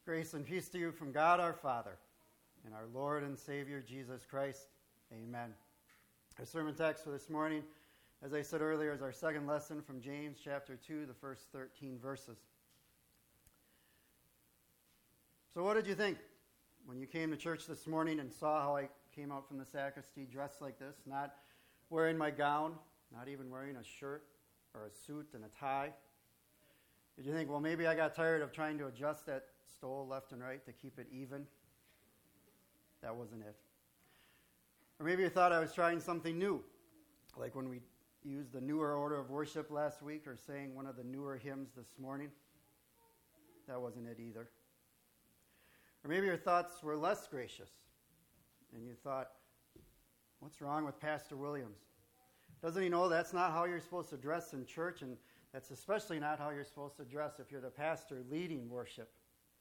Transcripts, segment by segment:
Grace and peace to you from God our Father and our Lord and Savior Jesus Christ. Amen. Our sermon text for this morning, as I said earlier, is our second lesson from James chapter 2, the first 13 verses. So what did you think when you came to church this morning and saw how I came out from the sacristy dressed like this, not wearing my gown, not even wearing a shirt or a suit and a tie? Did you think, well, maybe I got tired of trying to adjust that stole left and right to keep it even? That wasn't it. Or maybe you thought I was trying something new, like when we used the newer order of worship last week or sang one of the newer hymns this morning. That wasn't it either. Or maybe your thoughts were less gracious, and you thought, what's wrong with Pastor Williams? Doesn't he know that's not how you're supposed to dress in church, and that's especially not how you're supposed to dress if you're the pastor leading worship?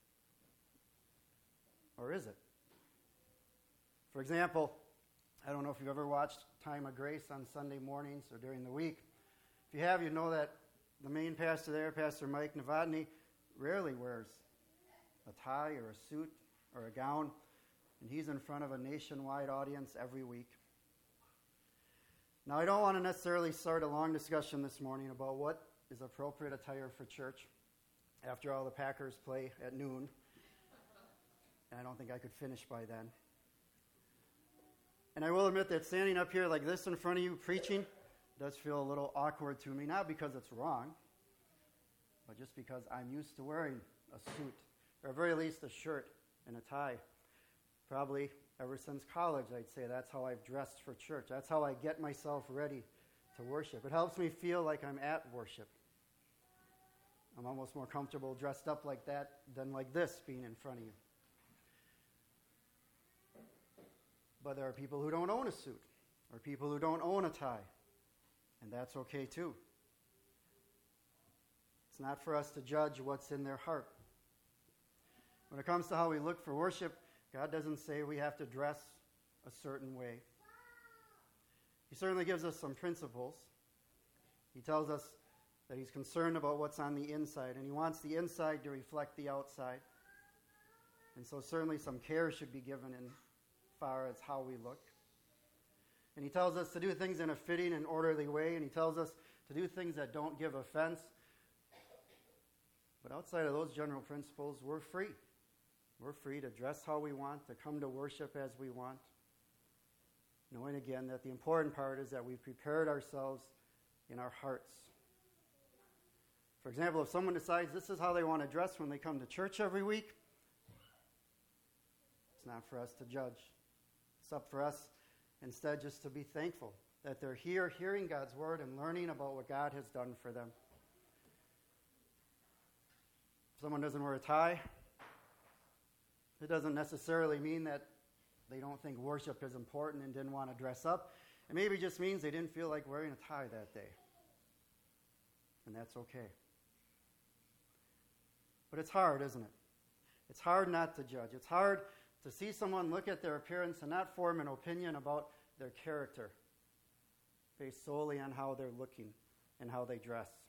Or is it? For example, I don't know if you've ever watched Time of Grace on Sunday mornings or during the week. If you have, you know that the main pastor there, Pastor Mike Novotny, rarely wears a tie or a suit or a gown, and he's in front of a nationwide audience every week. Now, I don't want to necessarily start a long discussion this morning about what is appropriate attire for church. After all, the Packers play at noon, and I don't think I could finish by then. And I will admit that standing up here like this in front of you preaching does feel a little awkward to me, not because it's wrong, but just because I'm used to wearing a suit, or at very least a shirt and a tie. Probably ever since college, I'd say that's how I've dressed for church. That's how I get myself ready to worship. It helps me feel like I'm at worship. I'm almost more comfortable dressed up like that than like this being in front of you. But there are people who don't own a suit, or people who don't own a tie, and that's okay too. It's not for us to judge what's in their heart. When it comes to how we look for worship, God doesn't say we have to dress a certain way. He certainly gives us some principles. He tells us that he's concerned about what's on the inside, and he wants the inside to reflect the outside. And so certainly some care should be given in far as how we look. And he tells us to do things in a fitting and orderly way, and he tells us to do things that don't give offense. But outside of those general principles, we're free. We're free to dress how we want, to come to worship as we want, knowing again that the important part is that we've prepared ourselves in our hearts. For example, if someone decides this is how they want to dress when they come to church every week, it's not for us to judge. It's up for us instead just to be thankful that they're here hearing God's word and learning about what God has done for them. If someone doesn't wear a tie, it doesn't necessarily mean that they don't think worship is important and didn't want to dress up. It maybe just means they didn't feel like wearing a tie that day. And that's okay. But it's hard, isn't it? It's hard not to judge. It's hard to see someone look at their appearance and not form an opinion about their character based solely on how they're looking and how they dress.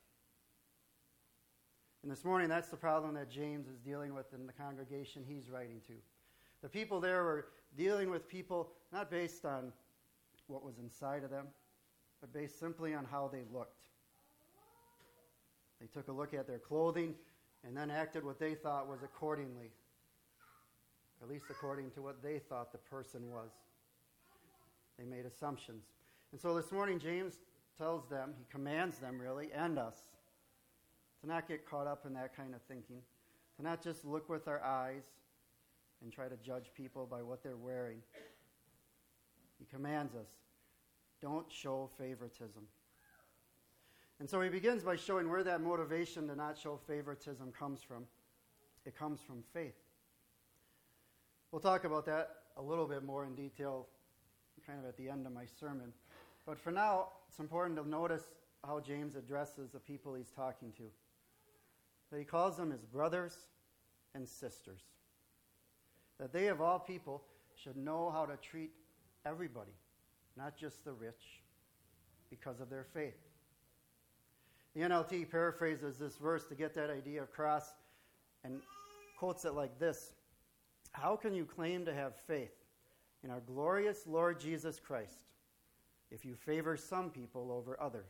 And this morning, that's the problem that James is dealing with in the congregation he's writing to. The people there were dealing with people not based on what was inside of them, but based simply on how they looked. They took a look at their clothing and then acted what they thought was accordingly, at least according to what they thought the person was. They made assumptions. And so this morning, James tells them, he commands them really, and us, to not get caught up in that kind of thinking, to not just look with our eyes and try to judge people by what they're wearing. He commands us, don't show favoritism. And so he begins by showing where that motivation to not show favoritism comes from. It comes from faith. We'll talk about that a little bit more in detail kind of at the end of my sermon. But for now, it's important to notice how James addresses the people he's talking to. That he calls them his brothers and sisters. That they, of all people, should know how to treat everybody, not just the rich, because of their faith. The NLT paraphrases this verse to get that idea across and quotes it like this: "How can you claim to have faith in our glorious Lord Jesus Christ if you favor some people over others?"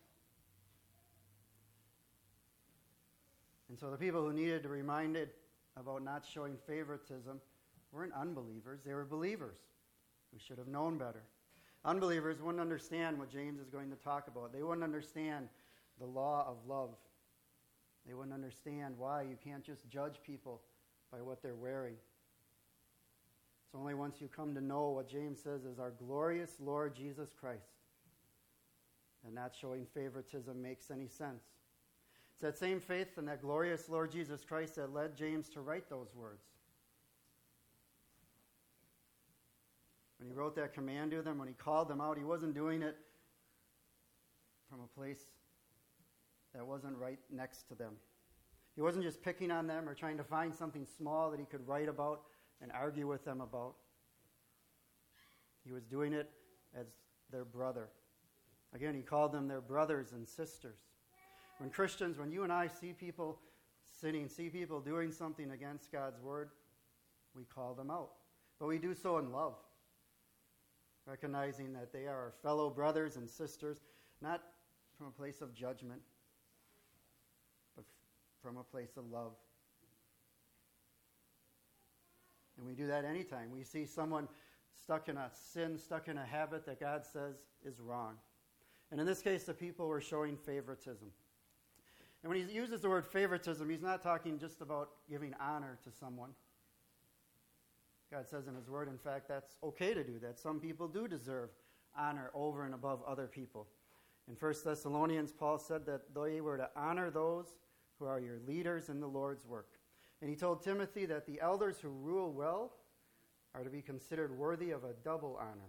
And so the people who needed to be reminded about not showing favoritism weren't unbelievers, they were believers who should have known better. Unbelievers wouldn't understand what James is going to talk about. They wouldn't understand the law of love. They wouldn't understand why you can't just judge people by what they're wearing. It's only once you come to know what James says is our glorious Lord Jesus Christ and not showing favoritism makes any sense. It's that same faith in that glorious Lord Jesus Christ that led James to write those words. When he wrote that command to them, when he called them out, he wasn't doing it from a place that wasn't right next to them. He wasn't just picking on them or trying to find something small that he could write about and argue with them about. He was doing it as their brother. Again, he called them their brothers and sisters. When Christians, when you and I see people sinning, see people doing something against God's word, we call them out. But we do so in love, recognizing that they are our fellow brothers and sisters, not from a place of judgment, but from a place of love. And we do that anytime we see someone stuck in a sin, stuck in a habit that God says is wrong. And in this case, the people were showing favoritism. And when he uses the word favoritism, he's not talking just about giving honor to someone. God says in his word, in fact, that's okay to do that. Some people do deserve honor over and above other people. In 1 Thessalonians, Paul said that they were to honor those who are your leaders in the Lord's work. And he told Timothy that the elders who rule well are to be considered worthy of a double honor.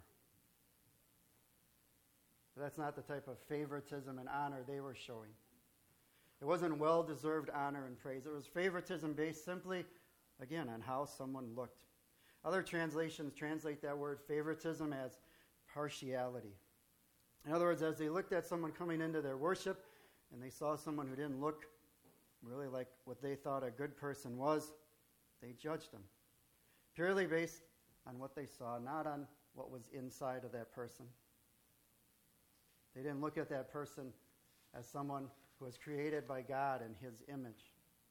But that's not the type of favoritism and honor they were showing. It wasn't well-deserved honor and praise. It was favoritism based simply, again, on how someone looked. Other translations translate that word favoritism as partiality. In other words, as they looked at someone coming into their worship and they saw someone who didn't look really like what they thought a good person was, they judged them. Purely based on what they saw, not on what was inside of that person. They didn't look at that person as someone who was created by God in his image.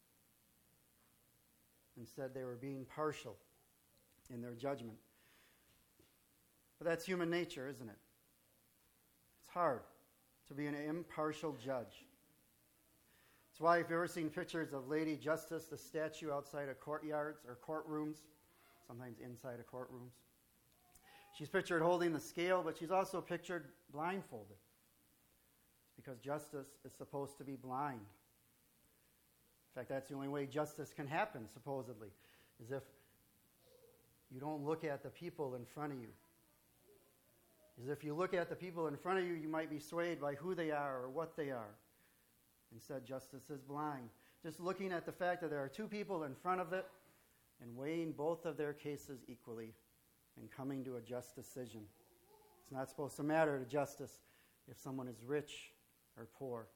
Instead, they were being partial in their judgment. But that's human nature, isn't it? It's hard to be an impartial judge. That's why if you've ever seen pictures of Lady Justice, the statue outside of courtyards or courtrooms, sometimes inside of courtrooms, she's pictured holding the scale, but she's also pictured blindfolded. Because justice is supposed to be blind. In fact, that's the only way justice can happen, supposedly, is if you don't look at the people in front of you. Is if you look at the people in front of you, you might be swayed by who they are or what they are. Instead, justice is blind. Just looking at the fact that there are two people in front of it and weighing both of their cases equally and coming to a just decision. It's not supposed to matter to justice if someone is rich or poor.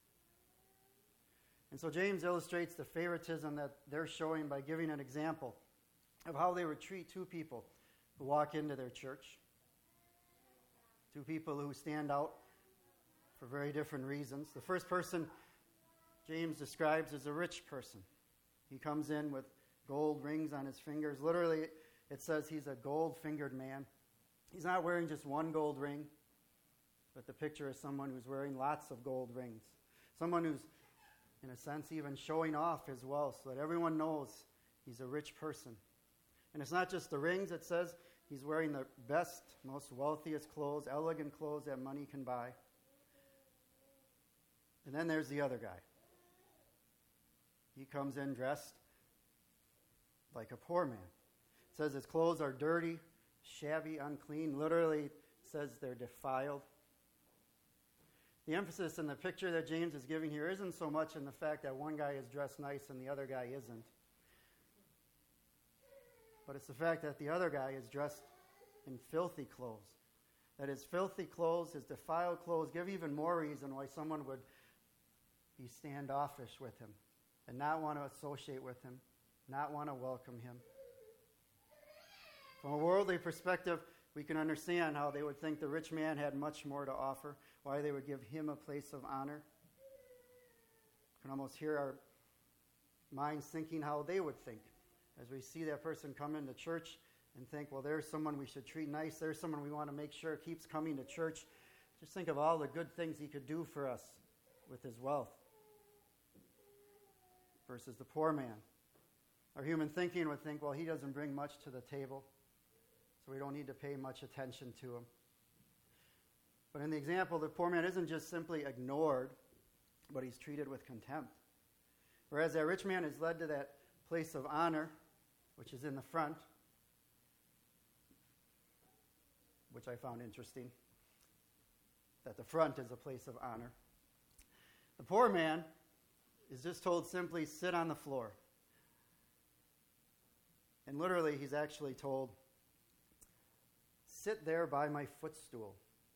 And so James illustrates the favoritism that they're showing by giving an example of how they would treat two people who walk into their church. Two people who stand out for very different reasons. The first person James describes as a rich person. He comes in with gold rings on his fingers. Literally, it says he's a gold-fingered man. He's not wearing just one gold ring, but the picture is someone who's wearing lots of gold rings. Someone who's, in a sense, even showing off his wealth so that everyone knows he's a rich person. And it's not just the rings. It says he's wearing the best, most wealthiest clothes, elegant clothes that money can buy. And then there's the other guy. He comes in dressed like a poor man. It says his clothes are dirty, shabby, unclean. Literally, it says they're defiled. The emphasis in the picture that James is giving here isn't so much in the fact that one guy is dressed nice and the other guy isn't. But it's the fact that the other guy is dressed in filthy clothes. That his filthy clothes, his defiled clothes, give even more reason why someone would be standoffish with him and not want to associate with him not want to welcome him. From a worldly perspective, we can understand how they would think the rich man had much more to offer, why they would give him a place of honor. We can almost hear our minds thinking how they would think as we see that person come into church and think, well, there's someone we should treat nice. There's someone we want to make sure keeps coming to church. Just think of all the good things he could do for us with his wealth. Versus the poor man. Our human thinking would think, well, he doesn't bring much to the table, so we don't need to pay much attention to him. But in the example, the poor man isn't just simply ignored, but he's treated with contempt. Whereas that rich man is led to that place of honor, which is in the front, which I found interesting, that the front is a place of honor. The poor man is just told simply, sit on the floor. And literally, he's actually told, sit there by my footstool.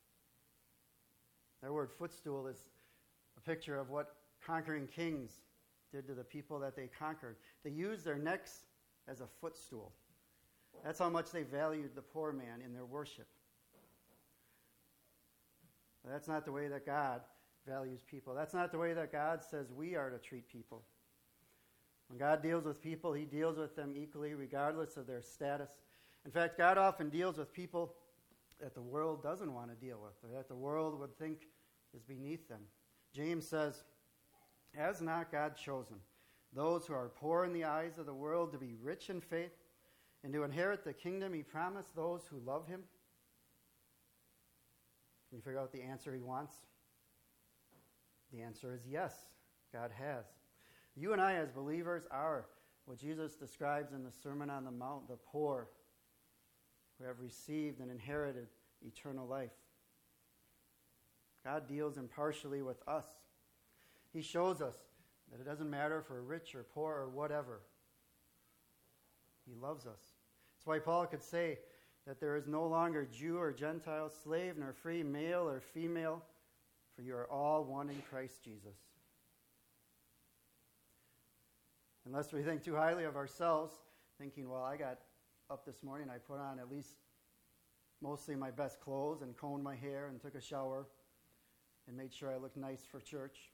That word footstool is a picture of what conquering kings did to the people that they conquered. They used their necks as a footstool. That's how much they valued the poor man in their worship. But that's not the way that God values people. That's not the way that God says we are to treat people. When God deals with people, he deals with them equally, regardless of their status. In fact, God often deals with people that the world doesn't want to deal with, or that the world would think is beneath them. James says, has not God chosen those who are poor in the eyes of the world to be rich in faith and to inherit the kingdom he promised those who love him? Can you figure out the answer he wants? The answer is yes, God has. You and I as believers are what Jesus describes in the Sermon on the Mount, the poor who have received and inherited eternal life. God deals impartially with us. He shows us that it doesn't matter if we're rich or poor or whatever. He loves us. That's why Paul could say that there is no longer Jew or Gentile, slave nor free, male or female, for you are all one in Christ Jesus. Unless we think too highly of ourselves, thinking, well, I got up this morning, I put on at least mostly my best clothes and combed my hair and took a shower and made sure I looked nice for church.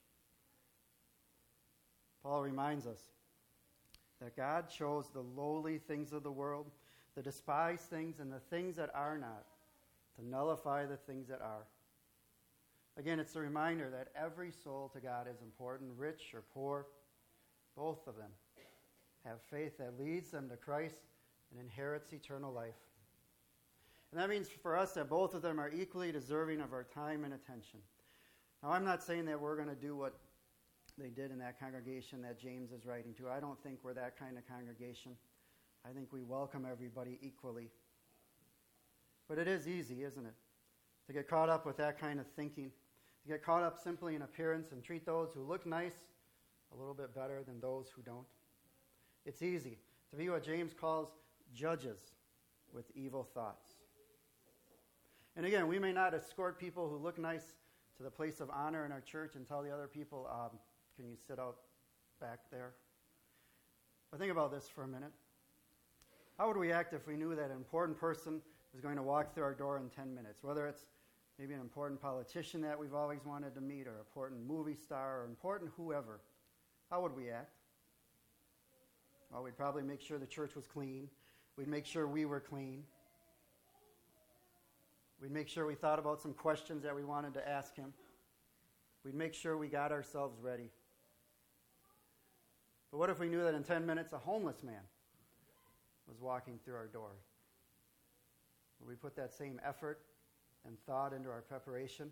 Paul reminds us that God chose the lowly things of the world, the despised things, and the things that are not, to nullify the things that are. Again, it's a reminder that every soul to God is important, rich or poor, both of them have faith that leads them to Christ and inherits eternal life. And that means for us that both of them are equally deserving of our time and attention. Now, I'm not saying that we're going to do what they did in that congregation that James is writing to. I don't think we're that kind of congregation. I think we welcome everybody equally. But it is easy, isn't it, to get caught up with that kind of thinking, to get caught up simply in appearance and treat those who look nice a little bit better than those who don't. It's easy to be what James calls judges with evil thoughts. And again, we may not escort people who look nice to the place of honor in our church and tell the other people, can you sit out back there? But think about this for a minute. How would we act if we knew that an important person was going to walk through our door in 10 minutes? Whether it's maybe an important politician that we've always wanted to meet, or an important movie star, or important whoever. How would we act? Well, we'd probably make sure the church was clean. We'd make sure we were clean. We'd make sure we thought about some questions that we wanted to ask him. We'd make sure we got ourselves ready. But what if we knew that in 10 minutes a homeless man was walking through our door? Would we put that same effort and thought into our preparation?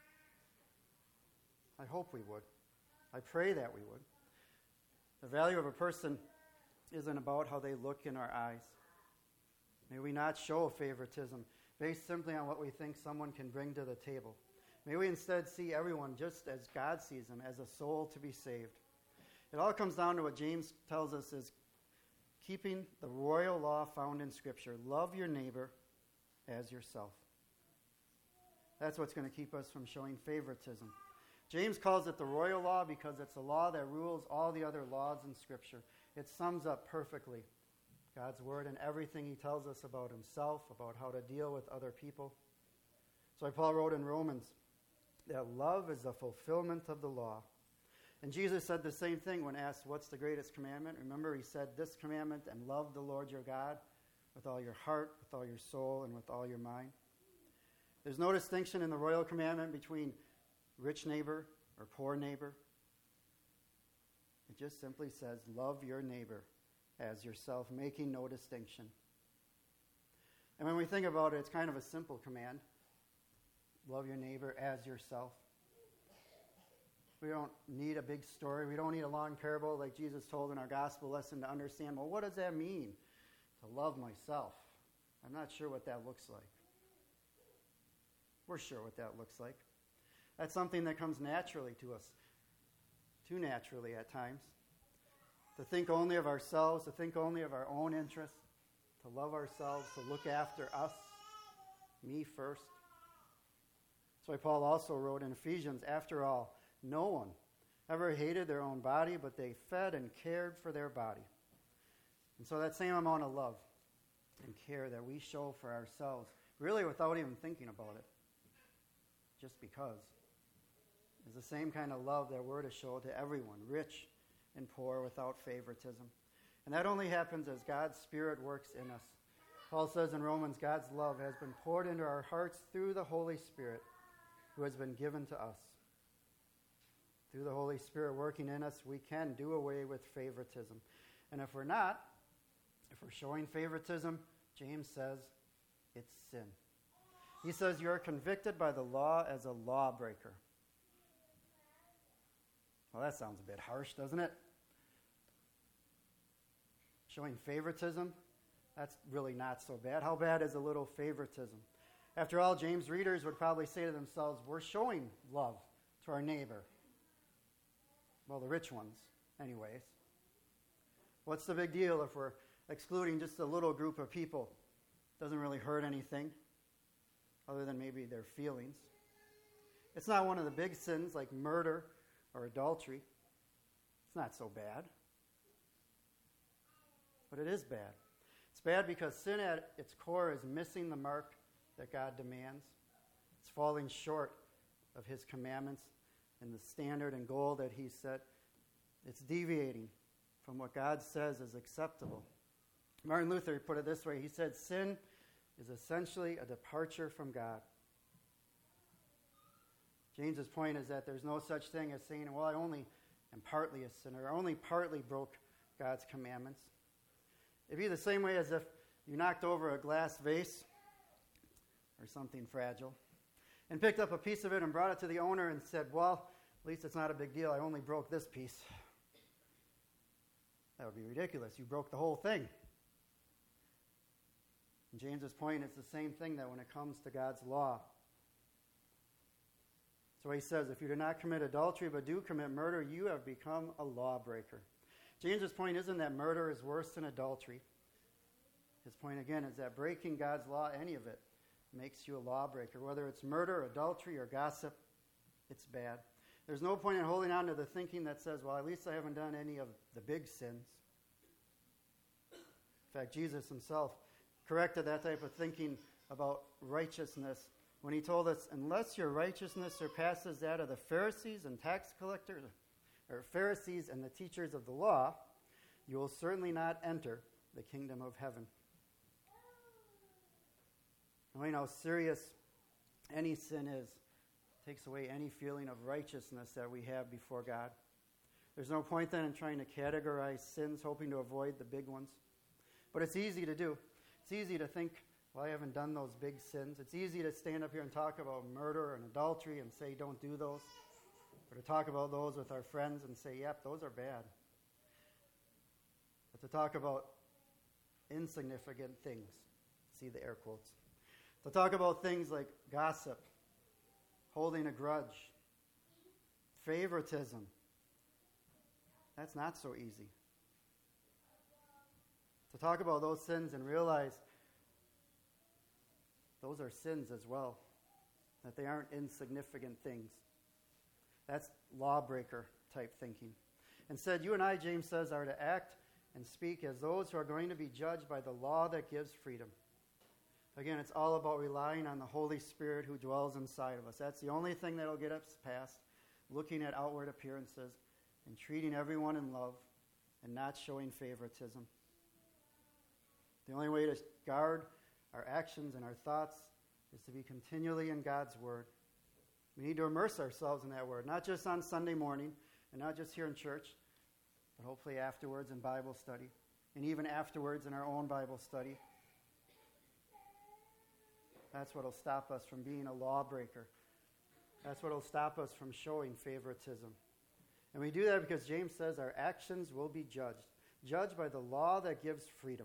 I hope we would. I pray that we would. The value of a person isn't about how they look in our eyes. May we not show favoritism based simply on what we think someone can bring to the table. May we instead see everyone just as God sees them, as a soul to be saved. It all comes down to what James tells us is keeping the royal law found in Scripture. Love your neighbor as yourself. That's what's going to keep us from showing favoritism. James calls it the royal law because it's a law that rules all the other laws in Scripture. It sums up perfectly God's word and everything he tells us about himself, about how to deal with other people. So Paul wrote in Romans that love is the fulfillment of the law. And Jesus said the same thing when asked, what's the greatest commandment? Remember, he said this commandment, and love the Lord your God with all your heart, with all your soul, and with all your mind. There's no distinction in the royal commandment between rich neighbor or poor neighbor. It just simply says, love your neighbor as yourself, making no distinction. And when we think about it, it's kind of a simple command. Love your neighbor as yourself. We don't need a big story. We don't need a long parable like Jesus told in our gospel lesson to understand, well, what does that mean to love myself? I'm not sure what that looks like. We're sure what that looks like. That's something that comes naturally to us, too naturally at times. To think only of ourselves, to think only of our own interests, to love ourselves, to look after us, me first. That's why Paul also wrote in Ephesians, after all, no one ever hated their own body, but they fed and cared for their body. And so that same amount of love and care that we show for ourselves, really without even thinking about it, just because, is the same kind of love that we're to show to everyone, rich and poor, without favoritism. And that only happens as God's Spirit works in us. Paul says in Romans, God's love has been poured into our hearts through the Holy Spirit who has been given to us. Through the Holy Spirit working in us, we can do away with favoritism. And if we're not, if we're showing favoritism, James says it's sin. He says you are convicted by the law as a lawbreaker. Well, that sounds a bit harsh, doesn't it? Showing favoritism, that's really not so bad. How bad is a little favoritism? After all, James readers would probably say to themselves, we're showing love to our neighbor. Well, the rich ones, anyways. What's the big deal if we're excluding just a little group of people? Doesn't really hurt anything, other than maybe their feelings. It's not one of the big sins like murder or adultery. It's not so bad. But it is bad. It's bad because sin at its core is missing the mark that God demands. It's falling short of his commandments and the standard and goal that he set. It's deviating from what God says is acceptable. Martin Luther put it this way. He said, sin is essentially a departure from God. James's point is that there's no such thing as saying, well, I only am partly a sinner. I only partly broke God's commandments. It'd be the same way as if you knocked over a glass vase or something fragile and picked up a piece of it and brought it to the owner and said, well, at least it's not a big deal. I only broke this piece. That would be ridiculous. You broke the whole thing. And James's point is the same thing that when it comes to God's law. So he says, if you do not commit adultery but do commit murder, you have become a lawbreaker. James's point isn't that murder is worse than adultery. His point again is that breaking God's law, any of it, makes you a lawbreaker. Whether it's murder, adultery, or gossip, it's bad. There's no point in holding on to the thinking that says, well, at least I haven't done any of the big sins. In fact, Jesus himself corrected that type of thinking about righteousness when he told us, unless your righteousness surpasses that of the Pharisees and tax collectors, or Pharisees and the teachers of the law, you will certainly not enter the kingdom of heaven. Knowing how serious any sin is takes away any feeling of righteousness that we have before God. There's no point then in trying to categorize sins, hoping to avoid the big ones. But it's easy to do. It's easy to think, well, I haven't done those big sins. It's easy to stand up here and talk about murder and adultery and say, don't do those. Or to talk about those with our friends and say, yep, those are bad. But to talk about insignificant things, see the air quotes. To talk about things like gossip, holding a grudge, favoritism, that's not so easy. To talk about those sins and realize those are sins as well, that they aren't insignificant things. That's lawbreaker type thinking. Instead, you and I, James says, are to act and speak as those who are going to be judged by the law that gives freedom. Again, it's all about relying on the Holy Spirit who dwells inside of us. That's the only thing that will get us past looking at outward appearances and treating everyone in love and not showing favoritism. The only way to guard our actions and our thoughts is to be continually in God's Word. We need to immerse ourselves in that Word, not just on Sunday morning and not just here in church, but hopefully afterwards in Bible study and even afterwards in our own Bible study. That's what will stop us from being a lawbreaker. That's what will stop us from showing favoritism. And we do that because James says our actions will be judged by the law that gives freedom.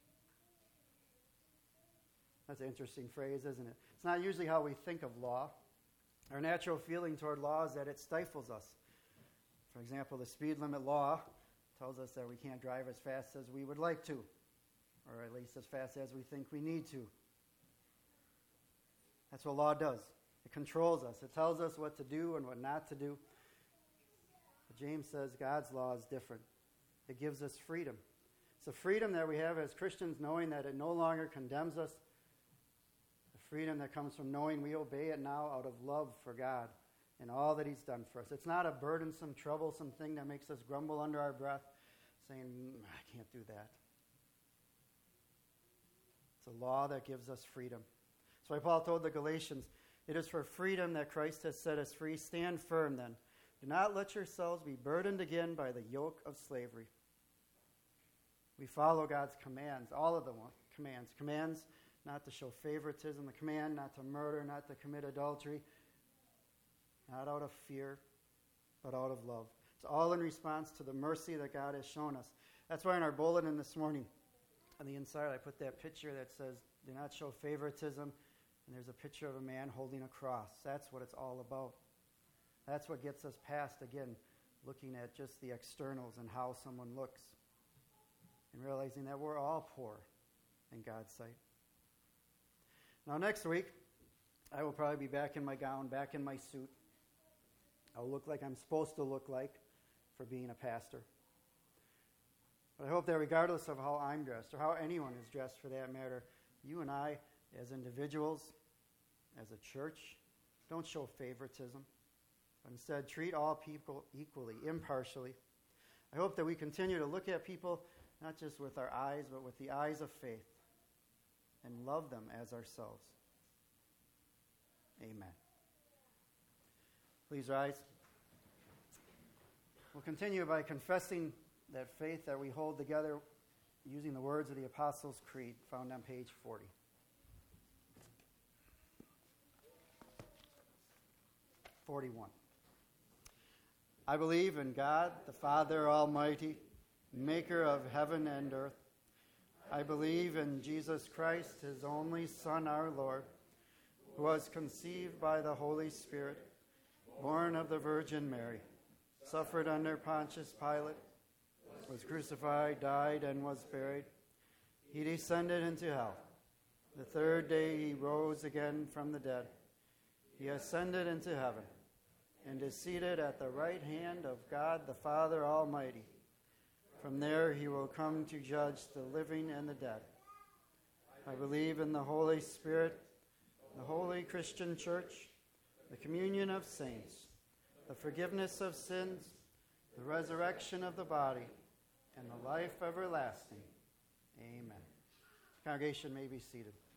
That's an interesting phrase, isn't it? It's not usually how we think of law. Our natural feeling toward law is that it stifles us. For example, the speed limit law tells us that we can't drive as fast as we would like to, or at least as fast as we think we need to. That's what law does. It controls us. It tells us what to do and what not to do. But James says God's law is different. It gives us freedom. It's a freedom that we have as Christians, knowing that it no longer condemns us. The freedom that comes from knowing we obey it now out of love for God and all that He's done for us. It's not a burdensome, troublesome thing that makes us grumble under our breath, saying, I can't do that. It's a law that gives us freedom. That's why Paul told the Galatians, it is for freedom that Christ has set us free. Stand firm then. Do not let yourselves be burdened again by the yoke of slavery. We follow God's commands, all of the commands. Commands not to show favoritism, the command not to murder, not to commit adultery, not out of fear, but out of love. It's all in response to the mercy that God has shown us. That's why in our bulletin this morning, on the inside, I put that picture that says, do not show favoritism, and there's a picture of a man holding a cross. That's what it's all about. That's what gets us past, again, looking at just the externals and how someone looks, and realizing that we're all poor in God's sight. Now, next week, I will probably be back in my gown, back in my suit. I'll look like I'm supposed to look like for being a pastor. But I hope that regardless of how I'm dressed, or how anyone is dressed for that matter, you and I, as individuals, as a church, don't show favoritism, but instead treat all people equally, impartially. I hope that we continue to look at people not just with our eyes, but with the eyes of faith, and love them as ourselves. Amen. Please rise. We'll continue by confessing that faith that we hold together using the words of the Apostles' Creed found on page 40. I believe in God, the Father Almighty, maker of heaven and earth. I believe in Jesus Christ, His only Son, our Lord, who was conceived by the Holy Spirit, born of the Virgin Mary, suffered under Pontius Pilate, was crucified, died, and was buried. He descended into hell. The third day He rose again from the dead. He ascended into heaven and is seated at the right hand of God the Father Almighty. From there He will come to judge the living and the dead. I believe in the Holy Spirit, the holy Christian Church, the communion of saints, the forgiveness of sins, the resurrection of the body, and the life everlasting. Amen. The congregation may be seated.